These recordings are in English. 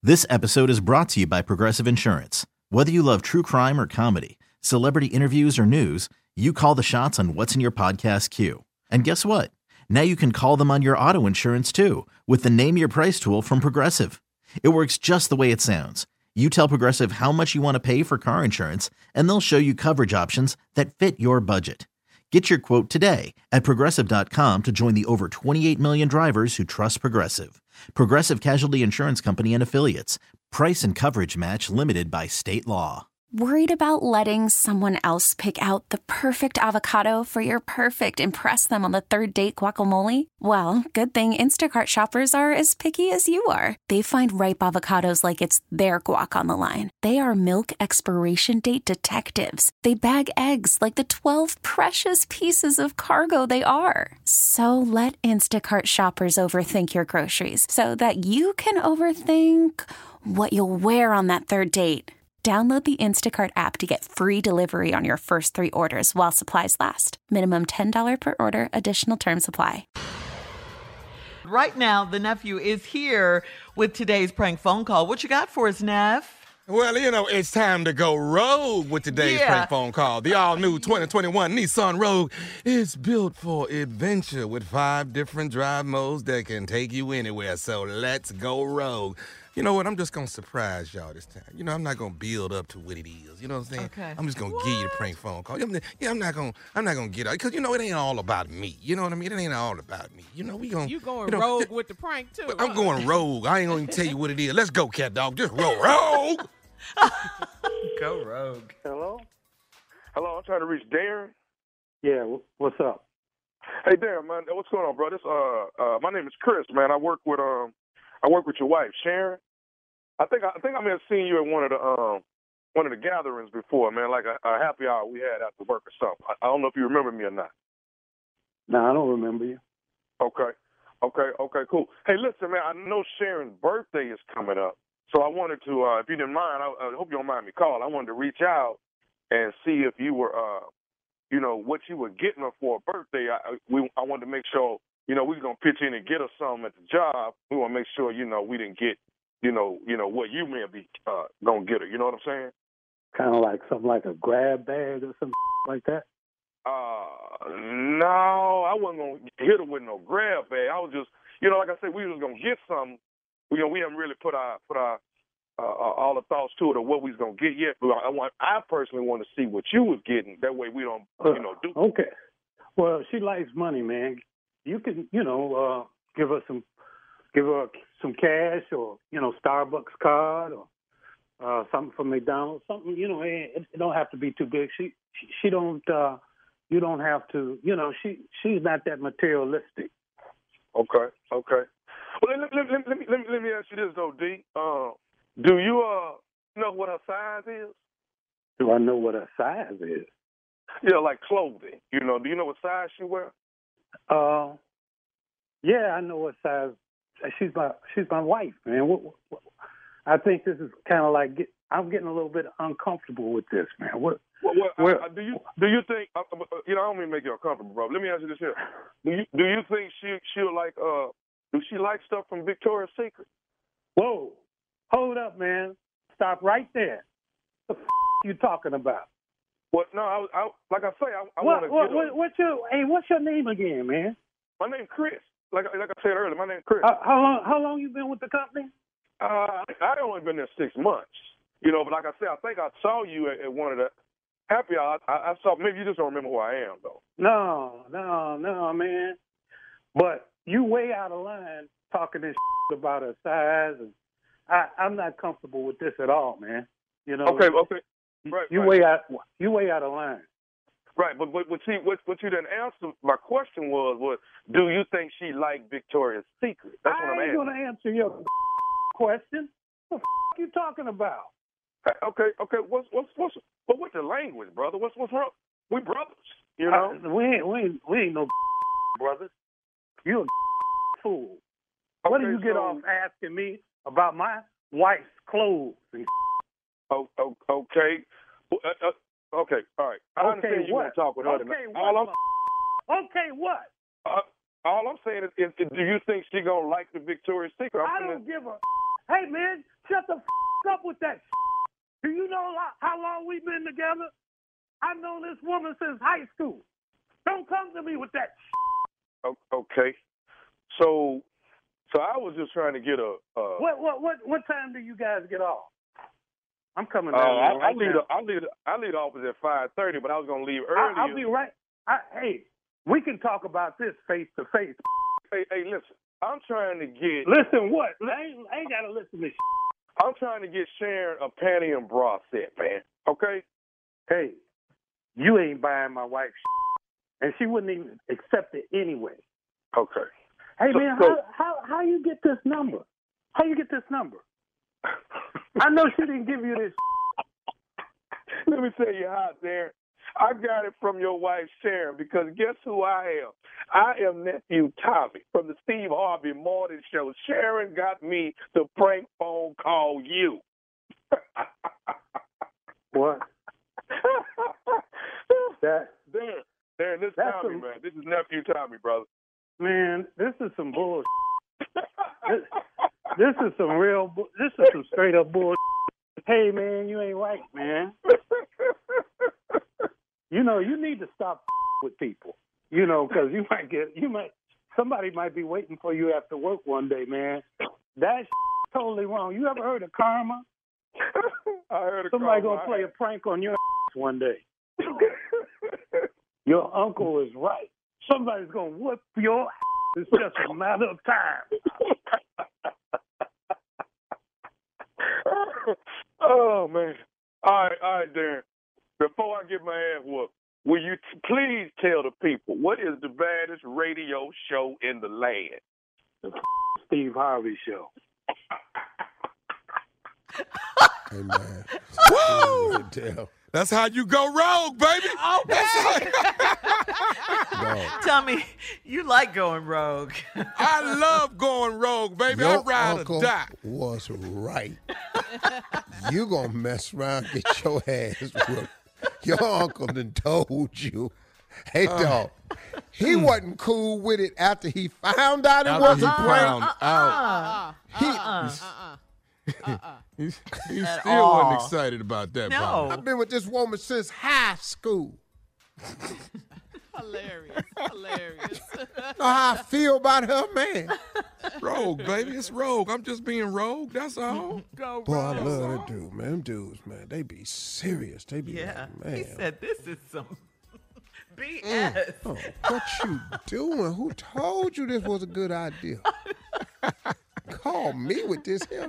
This episode is brought to you by Progressive Insurance. Whether you love true crime or comedy, celebrity interviews or news, you call the shots on what's in your podcast queue. And guess what? Now you can call them on your auto insurance too with the Name Your Price tool from Progressive. It works just the way it sounds. You tell Progressive how much you want to pay for car insurance, and they'll show you coverage options that fit your budget. Get your quote today at Progressive.com to join the over 28 million drivers who trust Progressive. Progressive Casualty Insurance Company and Affiliates. Price and coverage match limited by state law. Worried about letting someone else pick out the perfect avocado for your perfect impress them on the third date guacamole? Well, good thing Instacart shoppers are as picky as you are. They find ripe avocados like it's their guac on the line. They are milk expiration date detectives. They bag eggs like the 12 precious pieces of cargo they are. So let Instacart shoppers overthink your groceries so that you can overthink what you'll wear on that third date. Download the Instacart app to get free delivery on your first 3 orders while supplies last. Minimum $10 per order. Additional terms apply. Right now, the nephew is here with today's prank phone call. What you got for us, Neff? Well, you know, it's time to go rogue with today's prank phone call. The all-new 2021 Nissan Rogue is built for adventure with 5 different drive modes that can take you anywhere. So let's go rogue. You know what? I'm just going to surprise y'all this time. You know, I'm not going to build up to what it is. You know what I'm saying? Okay. I'm just going to give you the prank phone call. Yeah, I'm not going to get out. Because, you know, it ain't all about me. You know what I mean? It ain't all about me. You know, You going rogue with the prank, too. I'm going rogue. I ain't going to tell you what it is. Let's go, cat dog. Just roll rogue. Go rogue. Hello? Hello, I'm trying to reach Darren. Yeah, what's up? Hey, Darren, man, what's going on, bro? This, my name is Chris, man. I work with your wife, Sharon. I think I may have seen you at one of the gatherings before, man, like a happy hour we had after work or something. I don't know if you remember me or not. No, I don't remember you. Okay, cool. Hey, listen, man, I know Sharon's birthday is coming up, so I wanted to, if you didn't mind, I hope you don't mind me calling. I wanted to reach out and see if you were, what you were getting her for a birthday. I wanted to make sure, we were going to pitch in and get her something at the job. We want to make sure, we didn't get, what you may be going to get her. You know what I'm saying? Kind of like something like a grab bag or something like that? No, I wasn't going to hit her with no grab bag. I was just, like I said, we was going to get something. We haven't really put our all the thoughts to it of what we was going to get yet. But I personally want to see what you was getting. That way we don't, do. Okay. Well, she likes money, man. You can, give her some cash or, Starbucks card or something from McDonald's, something, it don't have to be too big. She don't, you don't have to, she's not that materialistic. Okay. Well, let me ask you this, though, D. Do you know what her size is? Do I know what her size is? Yeah, like clothing. Do you know what size she wears? Yeah, I know what size. She's my wife, man. I think this is kind of like I'm getting a little bit uncomfortable with this, man. Do you think? I don't mean to make you uncomfortable, bro. Let me ask you this here: Do you think she'll like? Do she like stuff from Victoria's Secret? Whoa, hold up, man! Stop right there. What the you talking about? What? No, I like I say, I want to. What's your name again, man? My name's Chris. Like I said earlier, my name's Chris. How long you been with the company? I only been there 6 months. But like I said, I think I saw you at one of the happy hours. I saw. Maybe you just don't remember who I am, though. No, man. But you way out of line talking this about her size, and I'm not comfortable with this at all, man. Okay. Right. You way out of line. Right, but see, what you didn't answer my question was do you think she liked Victoria's Secret? That's what I'm asking. I ain't gonna answer your question. What the you talking about? Okay. What's the language, brother? What's wrong? We brothers, we ain't no brothers. You a fool. Okay, what do you get off asking me about my wife's clothes? And okay. Okay, all right. I understand you want to talk with her tonight. Okay, what? All I'm saying is do you think she gonna like the Victoria's Secret? I don't give a. Hey, man, shut the up with that. Do you know how long we've been together? I've known this woman since high school. Don't come to me with that. Okay. So I was just trying to get a. What time do you guys get off? I'm coming down there right now. I leave the office at 5:30, but I was gonna leave earlier. I'll be right. Hey, we can talk about this face to face. Hey, listen. I'm trying to get. Listen, what? I ain't gotta listen to. I'm trying to get Sharon a panty and bra set, man. Okay. Hey, you ain't buying my wife, and she wouldn't even accept it anyway. Okay. Hey, man, how you get this number? How you get this number? I know she didn't give you this. Let me tell you how, Darren. I got it from your wife, Sharon, because guess who I am? I am nephew Tommy from the Steve Harvey Morning Show. Sharon got me to prank phone call you. What? Darren, this is Tommy, man. This is nephew Tommy, brother. Man, this is some bullshit. This is some straight up bullshit. Hey, man, you ain't right, man. You know, you need to stop with people. You know, because somebody might be waiting for you after work one day, man. That's totally wrong. You ever heard of karma? I heard of Somebody karma. gonna play a prank on your one day. Your uncle is right. Somebody's gonna whoop your ass. It's just a matter of time. Oh, man. All right, Darren. Before I get my ass whooped, will you please tell the people what is the baddest radio show in the land? The Steve Harvey Show. Hey, man. Woo! That's how you go rogue, baby. Okay. Tommy, you like going rogue. I love going rogue, baby. Your I ride uncle or die. was right. You gonna mess around, get your ass whooped. Your uncle done told you. Hey, dog. He wasn't cool with it after he found out it wasn't prank. He still wasn't excited about that. No. Bobby. I've been with this woman since high school. Hilarious. Know how I feel about her, man. Rogue, baby. It's rogue. I'm just being rogue. That's all. Go Boy, I rogue. love that dude, man. Them dudes, man, they be serious. They be like, man. He said this is some BS. Oh, what you doing? Who told you this was a good idea? Call me with this here.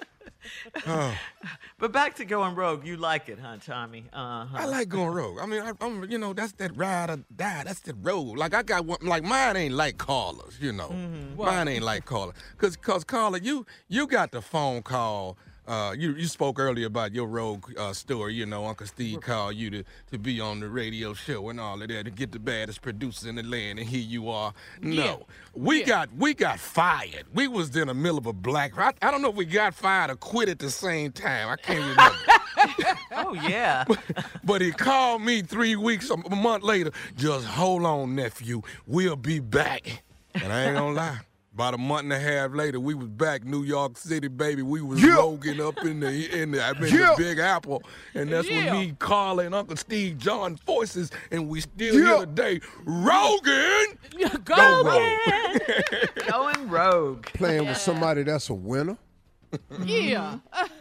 But back to going rogue. You like it, huh, Tommy? I like going rogue. I mean, I'm that's that ride or die. That's the road. Like I got one. Like mine ain't like callers. You know, mine ain't like callers. Cause caller, you got the phone call. You spoke earlier about your rogue story. You know, Uncle Steve called you to be on the radio show and all of that to get the baddest producers in the land, and here you are. No, we got fired. We was in the middle of a black. I don't know if we got fired or quit at the same time. I can't remember. Oh yeah. But he called me 3 weeks, a month later. Just hold on, nephew. We'll be back. And I ain't gonna lie. About a month and a half later, we was back New York City, baby. We was roguing up in the Big Apple, and that's when me, Carla, and Uncle Steve joined forces, and we still here today, roguing. Go rogue. Going rogue. Playing with somebody that's a winner. Yeah.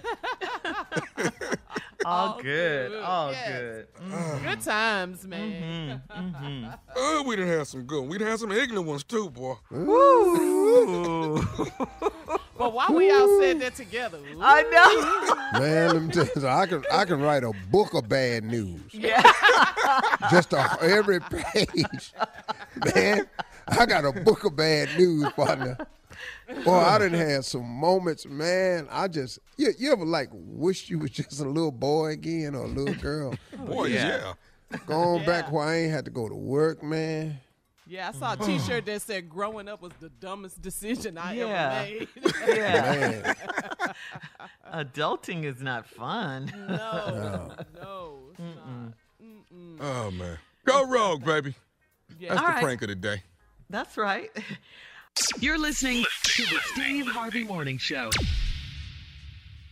All good. All Yes. good. Good times, man. We done had some good ones. We done had some ignorant ones too, boy. Ooh. But why we all said that together? I know. Man, let me tell you, I can write a book of bad news. Yeah. Just every page. Man, I got a book of bad news, partner. Boy, I done had some moments, man. You ever like wish you was just a little boy again or a little girl? Boy, yeah. Going back where I ain't had to go to work, man. Yeah, I saw a T-shirt that said "Growing up was the dumbest decision I ever made." Yeah. Man. Adulting is not fun. No, it's not. Oh man, go rogue, baby. Yeah. That's All the right. prank of the day. That's right. You're listening to the Steve Harvey Morning Show.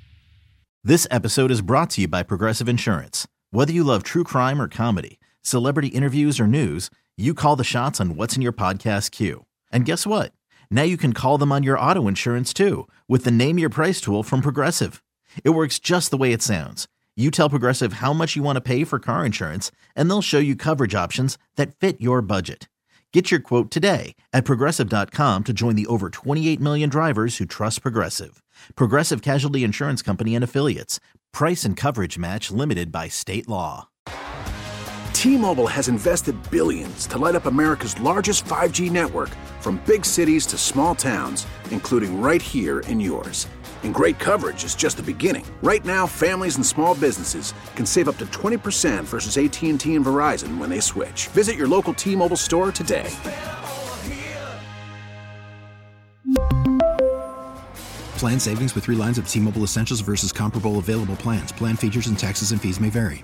This episode is brought to you by Progressive Insurance. Whether you love true crime or comedy, celebrity interviews or news, you call the shots on what's in your podcast queue. And guess what? Now you can call them on your auto insurance too with the Name Your Price tool from Progressive. It works just the way it sounds. You tell Progressive how much you want to pay for car insurance, and they'll show you coverage options that fit your budget. Get your quote today at Progressive.com to join the over 28 million drivers who trust Progressive. Progressive Casualty Insurance Company and Affiliates. Price and coverage match limited by state law. T-Mobile has invested billions to light up America's largest 5G network, from big cities to small towns, including right here in yours. And great coverage is just the beginning. Right now, families and small businesses can save up to 20% versus AT&T and Verizon when they switch. Visit your local T-Mobile store today. Plan savings with 3 lines of T-Mobile Essentials versus comparable available plans. Plan features and taxes and fees may vary.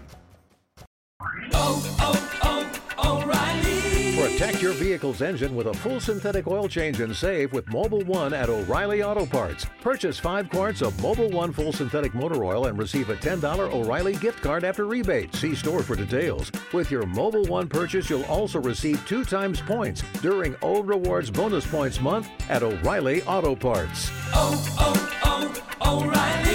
Protect your vehicle's engine with a full synthetic oil change and save with Mobil 1 at O'Reilly Auto Parts. Purchase 5 quarts of Mobil 1 full synthetic motor oil and receive a $10 O'Reilly gift card after rebate. See store for details. With your Mobil 1 purchase, you'll also receive 2 times points during O Rewards Bonus Points Month at O'Reilly Auto Parts. O'Reilly.